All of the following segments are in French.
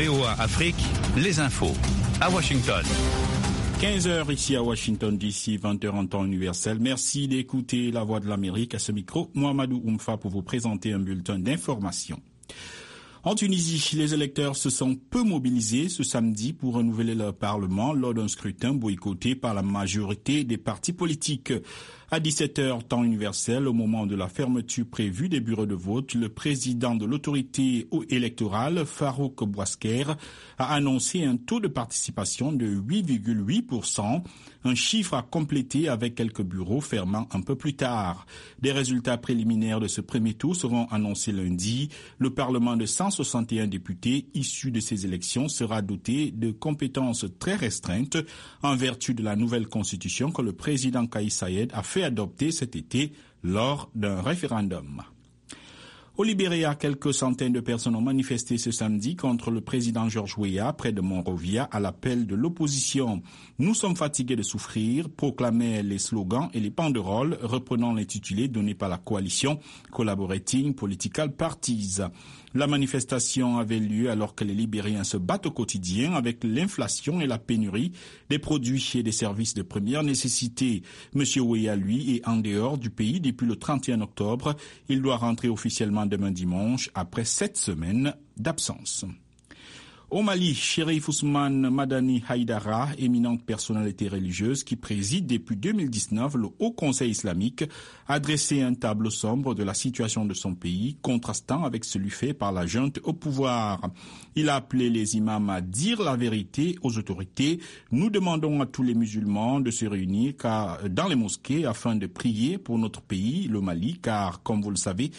VOA Afrique, les infos. À Washington. 15h ici à Washington DC, 20h en temps universel. Merci d'écouter La Voix de l'Amérique. À ce micro, Mohamedou Oumfa pour vous présenter un bulletin d'information. En Tunisie, les électeurs se sont peu mobilisés ce samedi pour renouveler leur parlement lors d'un scrutin boycotté par la majorité des partis politiques. À 17h, temps universel, au moment de la fermeture prévue des bureaux de vote, le président de l'autorité électorale, Farouk Bouasker, a annoncé un taux de participation de 8,8%, un chiffre à compléter avec quelques bureaux fermant un peu plus tard. Des résultats préliminaires de ce premier tour seront annoncés lundi. Le Parlement de 161 députés issus de ces élections sera doté de compétences très restreintes en vertu de la nouvelle constitution que le président Kais Saied a fait adopter cet été lors d'un référendum. Au Libéria, quelques centaines de personnes ont manifesté ce samedi contre le président George Weah près de Monrovia à l'appel de l'opposition. Nous sommes fatigués de souffrir, proclamaient les slogans et les banderoles reprenant l'intitulé donné par la coalition Collaborating Political Parties. La manifestation avait lieu alors que les Libériens se battent au quotidien avec l'inflation et la pénurie des produits et des services de première nécessité. Monsieur Weah, lui, est en dehors du pays depuis le 31 octobre. Il doit rentrer officiellement demain dimanche après 7 semaines d'absence. Au Mali, Chérif Ousmane Madani Haïdara, éminente personnalité religieuse qui préside depuis 2019 le Haut Conseil islamique, a dressé un tableau sombre de la situation de son pays, contrastant avec celui fait par la junte au pouvoir. Il a appelé les imams à dire la vérité aux autorités. Nous demandons à tous les musulmans de se réunir dans les mosquées afin de prier pour notre pays, le Mali, car, comme vous le savez,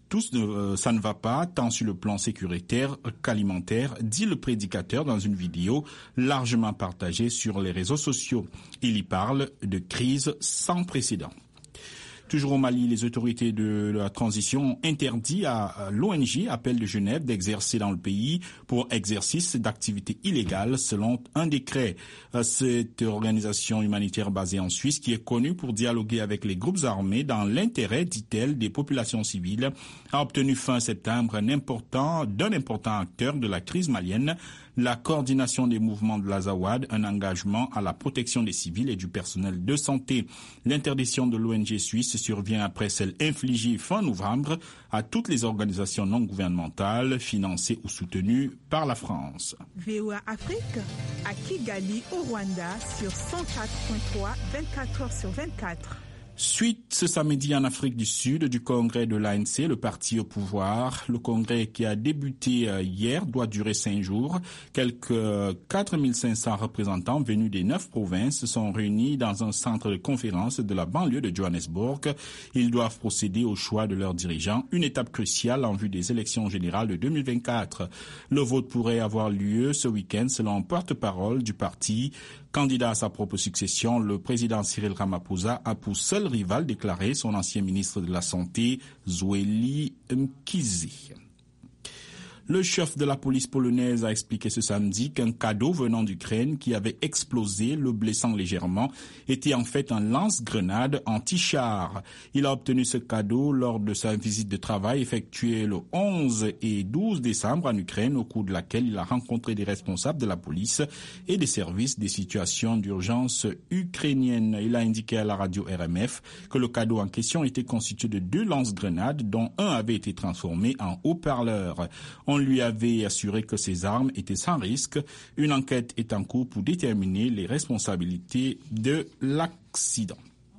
ça ne va pas, tant sur le plan sécuritaire qu'alimentaire, dit le prédicateur dans une vidéo largement partagée sur les réseaux sociaux. Il y parle de crise sans précédent. Toujours au Mali, les autorités de la transition ont interdit à l'ONG Appel de Genève d'exercer dans le pays pour exercice d'activités illégales selon un décret. Cette organisation humanitaire basée en Suisse, qui est connue pour dialoguer avec les groupes armés dans l'intérêt, dit-elle, des populations civiles, a obtenu fin septembre d'un important acteur de la crise malienne, la coordination des mouvements de l'Azawad, un engagement à la protection des civils et du personnel de santé. L'interdiction de l'ONG suisse survient après celle infligée fin novembre à toutes les organisations non gouvernementales financées ou soutenues par la France. VOA Afrique, à Kigali, au Rwanda, sur 104.3, 24 heures sur 24. Suite ce samedi en Afrique du Sud du congrès de l'ANC, le parti au pouvoir. Le congrès qui a débuté hier doit durer 5 jours. Quelques 4500 représentants venus des 9 provinces sont réunis dans un centre de conférence de la banlieue de Johannesburg. Ils doivent procéder au choix de leurs dirigeants, une étape cruciale en vue des élections générales de 2024. Le vote pourrait avoir lieu ce week-end selon un porte-parole du parti. Candidat à sa propre succession, le président Cyril Ramaphosa a pour seul rival déclaré son ancien ministre de la Santé, Zweli Mkhize. Le chef de la police polonaise a expliqué ce samedi qu'un cadeau venant d'Ukraine qui avait explosé, le blessant légèrement, était en fait un lance-grenade anti-char. Il a obtenu ce cadeau lors de sa visite de travail effectuée le 11 et 12 décembre en Ukraine, au cours de laquelle il a rencontré des responsables de la police et des services des situations d'urgence ukrainiennes. Il a indiqué à la radio RMF que le cadeau en question était constitué de 2 lance-grenades dont un avait été transformé en haut-parleur. On lui avait assuré que ces armes étaient sans risque. Une enquête est en cours pour déterminer les responsabilités de l'accident.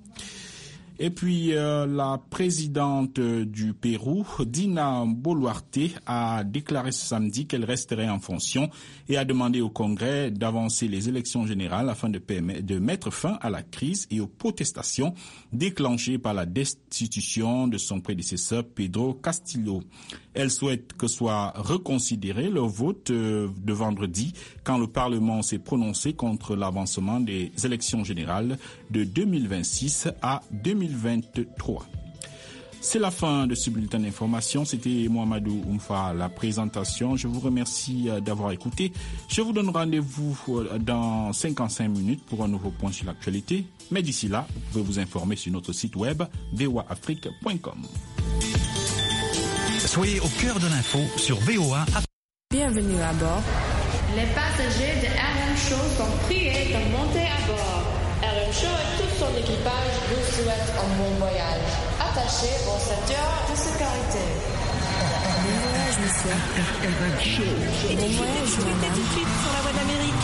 Et puis, la présidente du Pérou, Dina Boluarte, a déclaré ce samedi qu'elle resterait en fonction et a demandé au Congrès d'avancer les élections générales afin de mettre fin à la crise et aux protestations déclenchées par la destitution de son prédécesseur Pedro Castillo. Elle souhaite que soit reconsidéré le vote de vendredi quand le Parlement s'est prononcé contre l'avancement des élections générales de 2026 à 2023. C'est la fin de ce bulletin d'information. C'était Mohamedou Oumfa, la présentation. Je vous remercie d'avoir écouté. Je vous donne rendez-vous dans 55 minutes pour un nouveau point sur l'actualité. Mais d'ici là, vous pouvez vous informer sur notre site web voaafrique.com. Soyez au cœur de l'info sur VOA. Bienvenue à bord. Les passagers de RM Show sont priés de monter à bord. RM Show et tout son équipage vous souhaitent un bon voyage. Attachez vos ceintures de sécurité. Bon voyage, monsieur. RM Show. Bon voyage, madame. Tout de suite sur la voie de l'Amérique.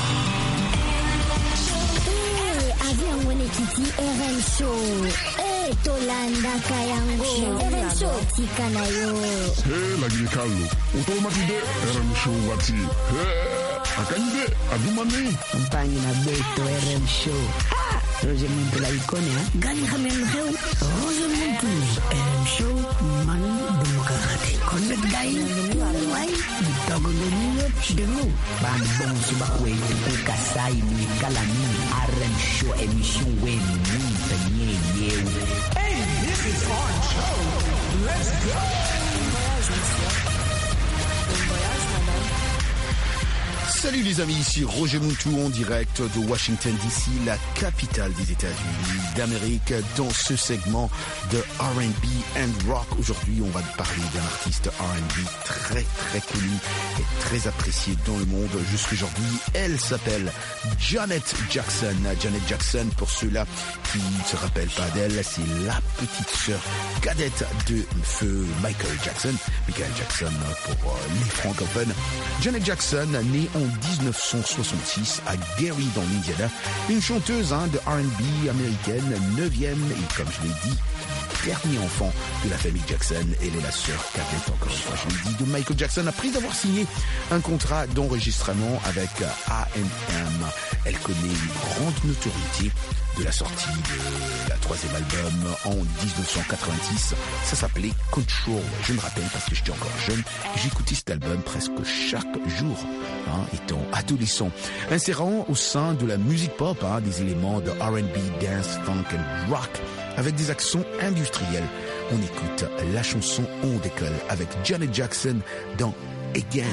Avion Wenekiti RM Show. Tolanda Kayango. RM Show Tikanayo. Lagi Carlo. Automatide RM Show Wati. Akande Adumani. Compagnie na Beto RM Show. Roger Muntu la icône, hein? Gani Hamem Heu. Roger Muntu RM Show. Man Demokrate. Connect Guy. Why? Ditogo Nino Chidemo. Ban Bon Subakwe. Kasai Ni Kalani. RM Show émission Wen Munta Nye Yew. Hey, this is our show. Let's go. Salut les amis, ici Roger Muntu en direct de Washington DC, la capitale des États-Unis d'Amérique, dans ce segment de R&B and Rock. Aujourd'hui, on va parler d'un artiste R&B très très connu et très apprécié dans le monde jusqu'aujourd'hui. Elle s'appelle Janet Jackson. Janet Jackson, pour ceux-là qui ne se rappellent pas d'elle, c'est la petite sœur cadette de feu Michael Jackson pour les francophones. Janet Jackson, née en 1966 à Gary dans l'Indiana, une chanteuse de R&B américaine, 9e et comme je l'ai dit, dernier enfant de la famille Jackson. Elle est la sœur cadette, encore une fois je l'ai dit, de Michael Jackson. Après avoir signé un contrat d'enregistrement avec A&M, elle connaît une grande notoriété de la sortie de la 3e album en 1986. Ça s'appelait Control. Je me rappelle parce que j'étais encore jeune. J'écoutais cet album presque chaque jour, étant adolescent. Insérant au sein de la musique pop des éléments de R&B, dance, funk and rock avec des accents industriels. On écoute la chanson On décolle avec Janet Jackson dans Again.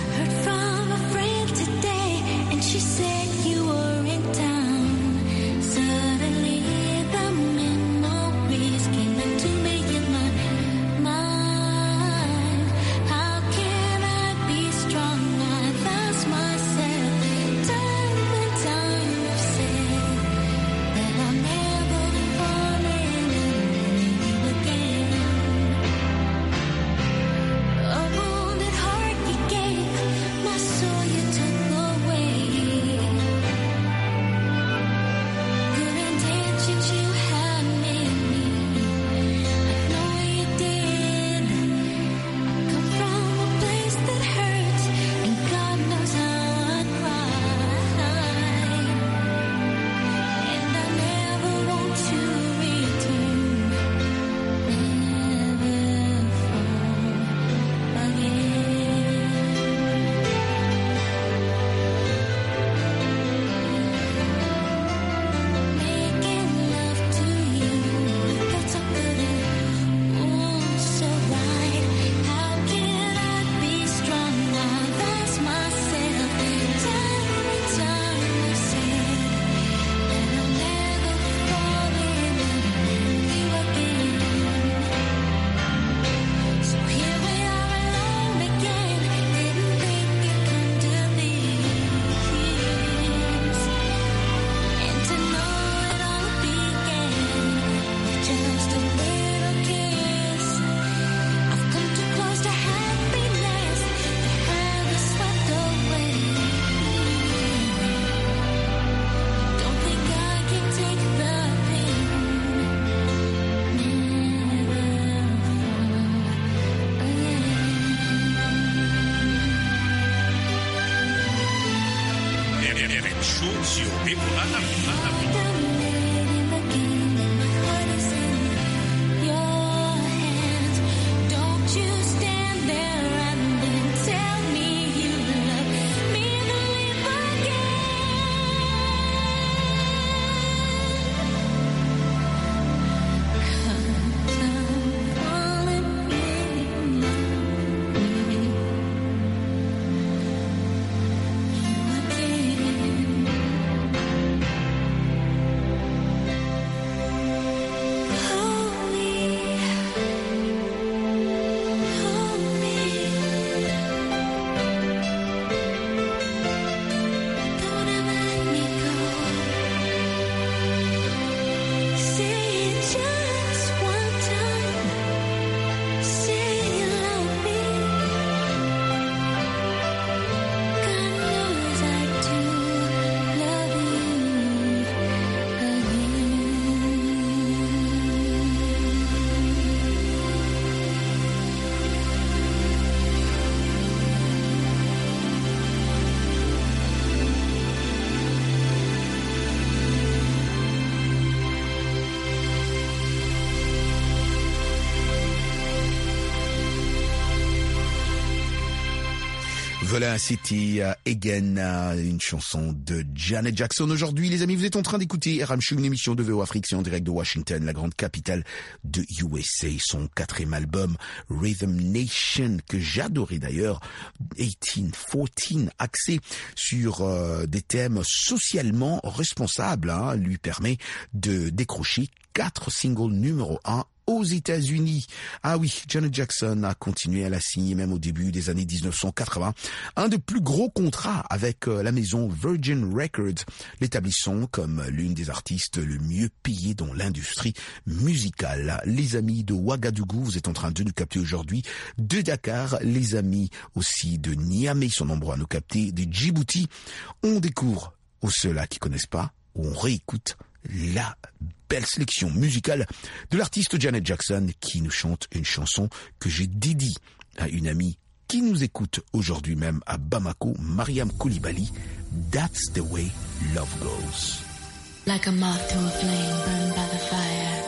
Voilà, c'était Again, une chanson de Janet Jackson. Aujourd'hui, les amis, vous êtes en train d'écouter RM Show, une émission de VO Afrique, c'est en direct de Washington, la grande capitale de USA. Son 4e album, Rhythm Nation, que j'adorais d'ailleurs, 1814, axé sur des thèmes socialement responsables, lui permet de décrocher 4 singles numéro 1 aux États-Unis. Ah oui, Janet Jackson a continué à la signer même au début des années 1980. Un des plus gros contrats avec la maison Virgin Records, l'établissant comme l'une des artistes le mieux payées dans l'industrie musicale. Les amis de Ouagadougou, vous êtes en train de nous capter aujourd'hui. De Dakar, les amis aussi de Niamey sont nombreux à nous capter. De Djibouti, on découvre, aux ceux-là qui connaissent pas, on réécoute la belle sélection musicale de l'artiste Janet Jackson qui nous chante une chanson que j'ai dédiée à une amie qui nous écoute aujourd'hui même à Bamako, Mariam Koulibaly. That's the way love goes. Like a moth to a flame burned by the fire.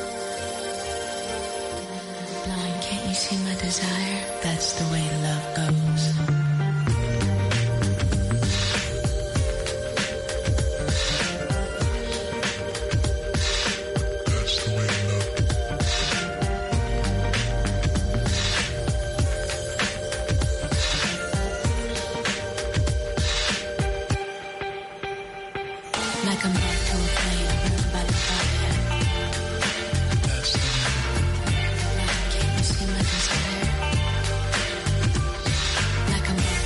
Blind, can't you see my desire? That's the way love goes. Like a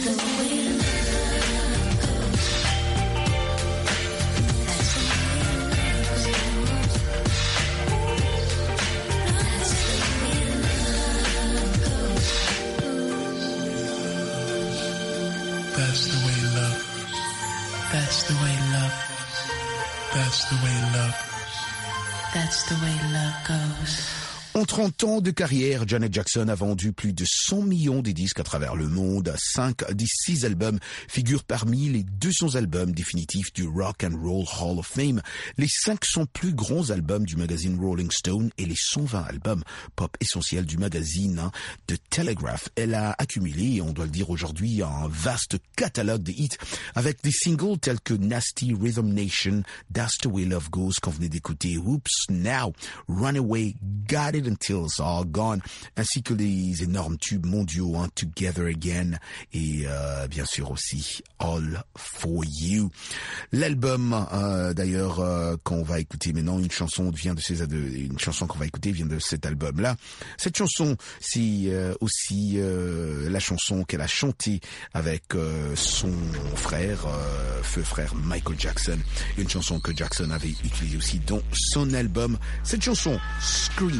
En 30 ans de carrière, Janet Jackson a vendu plus de 100 millions de disques à travers le monde. 5 des 6 albums figurent parmi les 200 albums définitifs du Rock and Roll Hall of Fame, les 500 plus grands albums du magazine Rolling Stone et les 120 albums pop essentiels du magazine The Telegraph. Elle a accumulé, on doit le dire aujourd'hui, un vaste catalogue de hits avec des singles tels que Nasty Rhythm Nation, That's the Way Love Goes qu'on venait d'écouter, Oops Now, Runaway, Got It Until It's All Gone, ainsi que les énormes tubes mondiaux, Together Again et bien sûr aussi All For You. L'album d'ailleurs qu'on va écouter maintenant, une chanson qu'on va écouter vient de cet album-là. Cette chanson, c'est aussi la chanson qu'elle a chantée avec son frère, feu frère Michael Jackson, une chanson que Jackson avait utilisée aussi dans son album. Cette chanson, Scream.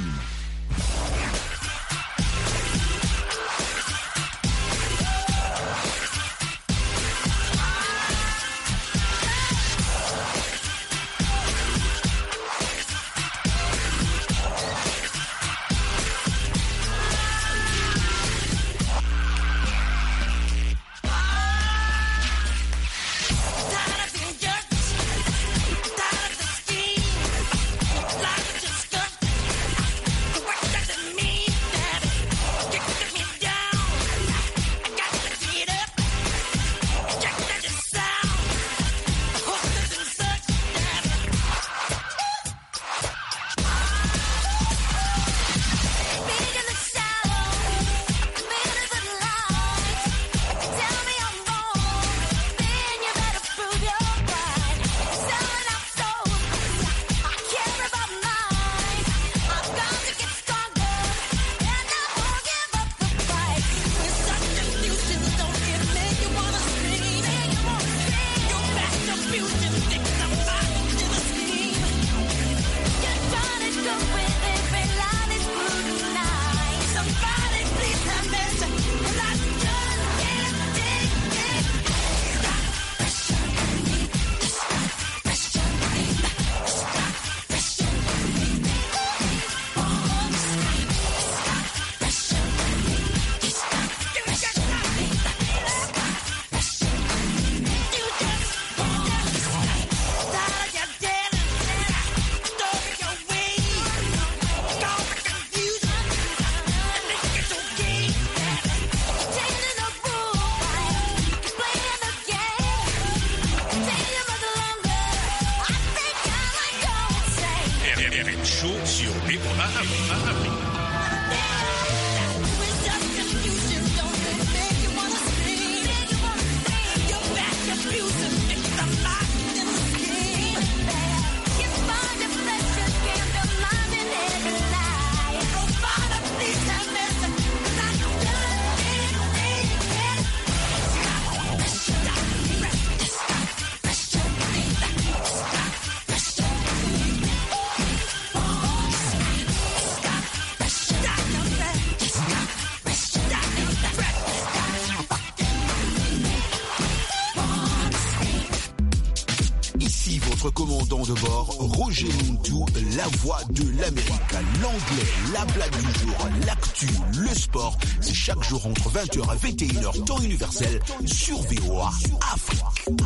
Commandant de bord, Roger Muntu, la voix de l'Amérique, l'anglais, la blague du jour, l'actu, le sport, c'est chaque jour entre 20h et 21h, temps universel, sur VOA Afrique.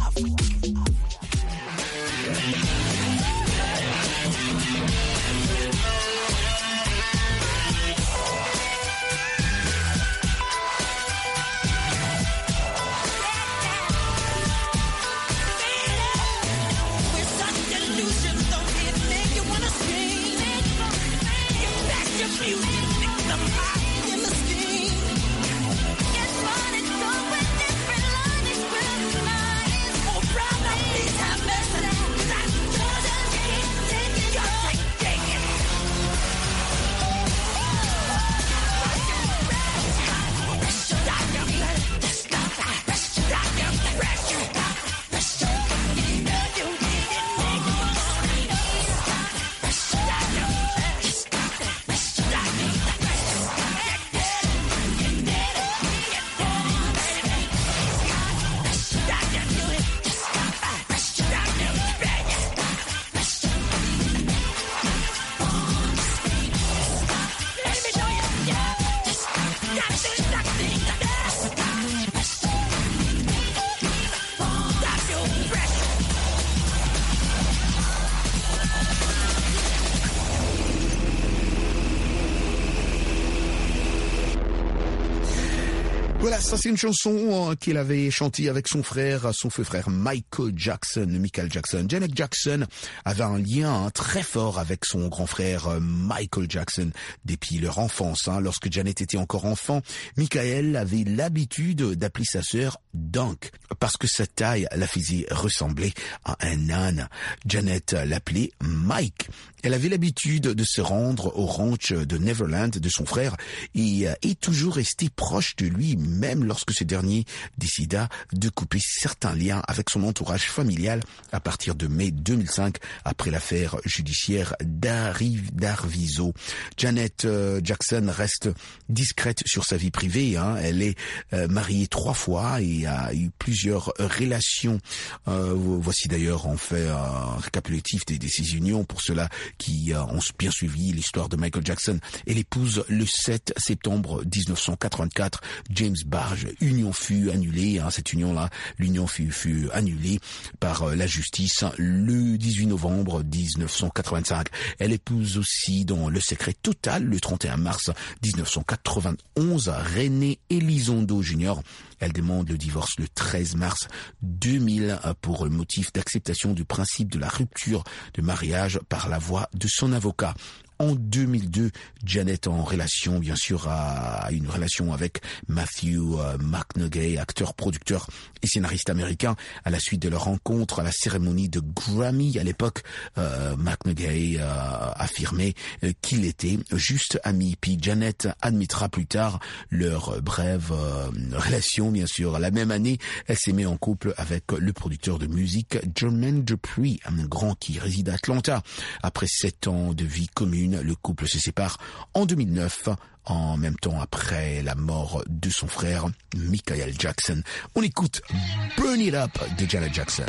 Proud Voilà, ça c'est une chanson qu'il avait chantée avec son feu frère Michael Jackson. Janet Jackson avait un lien très fort avec son grand frère Michael Jackson depuis leur enfance. Lorsque Janet était encore enfant, Michael avait l'habitude d'appeler sa sœur Dunk parce que sa taille la faisait ressembler à un âne. Janet l'appelait Mike. Elle avait l'habitude de se rendre au ranch de Neverland de son frère et est toujours restée proche de lui, même lorsque ce dernier décida de couper certains liens avec son entourage familial à partir de mai 2005 après l'affaire judiciaire d'Arvizo. Janet Jackson reste discrète sur sa vie privée. Elle est mariée 3 fois et a eu plusieurs relations. Voici d'ailleurs, on fait un récapitulatif de ses unions pour ceux-là qui ont bien suivi l'histoire de Michael Jackson. Elle épouse le 7 septembre 1984 James Barge. Union fut annulée. Cette union-là, l'union fut annulée par la justice le 18 novembre 1985. Elle épouse aussi dans le secret total le 31 mars 1991 René Elizondo Jr. Elle demande le divorce le 13 mars 2000 pour le motif d'acceptation du principe de la rupture de mariage par la voix de son avocat. En 2002, Janet en relation, bien sûr, a une relation avec Matthew McConaughey, acteur, producteur et scénariste américain. À la suite de leur rencontre à la cérémonie de Grammy, à l'époque, McConaughey affirmait qu'il était juste ami. Puis Janet admettra plus tard leur brève relation, bien sûr. La même année, elle s'est mise en couple avec le producteur de musique Jermaine Dupri, un grand qui réside à Atlanta. Après 7 ans de vie commune, le couple se sépare en 2009, en même temps après la mort de son frère Michael Jackson. On écoute Burn It Up de Janet Jackson.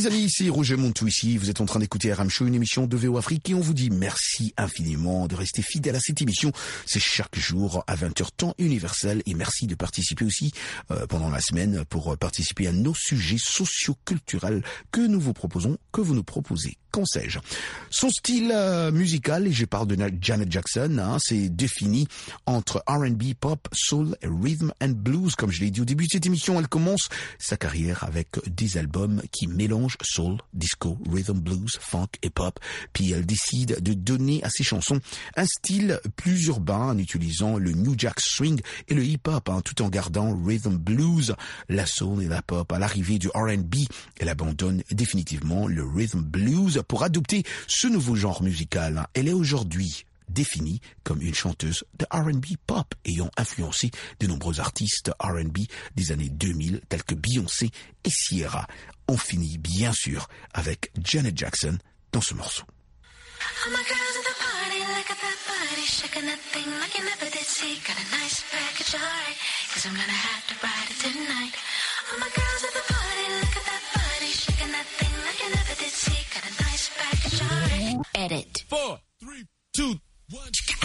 les amis, ici Roger Montou ici. Vous êtes en train d'écouter RM Show, une émission de VO Afrique et on vous dit merci infiniment de rester fidèle à cette émission. C'est chaque jour à 20h temps universel et merci de participer aussi pendant la semaine pour participer à nos sujets socio-culturels que nous vous proposons, que vous nous proposez. Qu'en sais-je? Son style musical, et je parle de Janet Jackson, c'est défini entre R&B, pop, soul, rhythm and blues. Comme je l'ai dit au début de cette émission, elle commence sa carrière avec des albums qui mélangent soul, disco, rhythm, blues, funk et pop. Puis elle décide de donner à ses chansons un style plus urbain en utilisant le New Jack Swing et le hip-hop, tout en gardant rhythm blues, la soul et la pop. À l'arrivée du R&B, elle abandonne définitivement le rhythm blues pour adopter ce nouveau genre musical. Elle est aujourd'hui définie comme une chanteuse de R&B pop ayant influencé de nombreux artistes R&B des années 2000 tels que Beyoncé et Ciara. On finit bien sûr avec Janet Jackson dans ce morceau. Edit. 4, 3, 2, 1.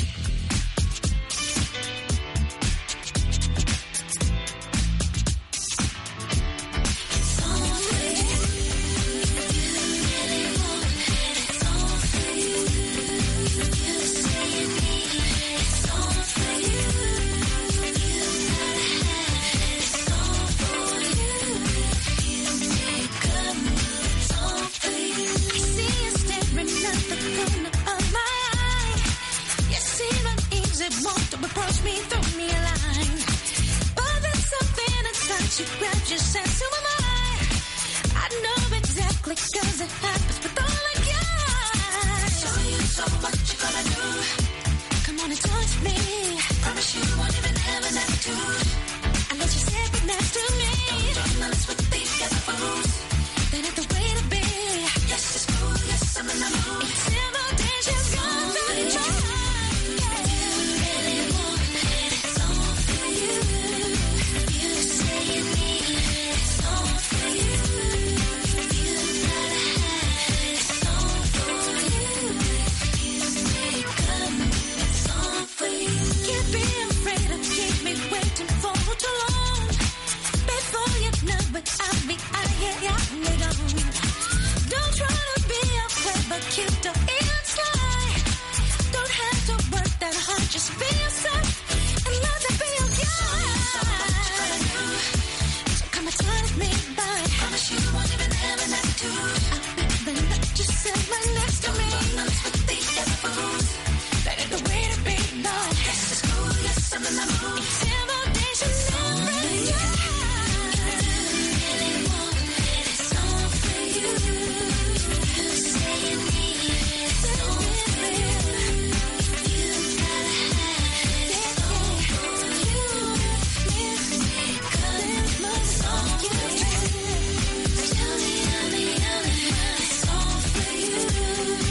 Approach me, throw me a line. But there's something inside you, grab your sense of my mind. I know exactly cause it happens with all of you. Show you so what you gonna do. Come on and talk to me. Promise you won't even have an attitude. Unless you sit right next to me. Don't join the list with these other fools. They need the way to be. Yes, it's cool, yes, I'm in the mood. It's simple, she's gone to the try. Don't try to be a clever cute.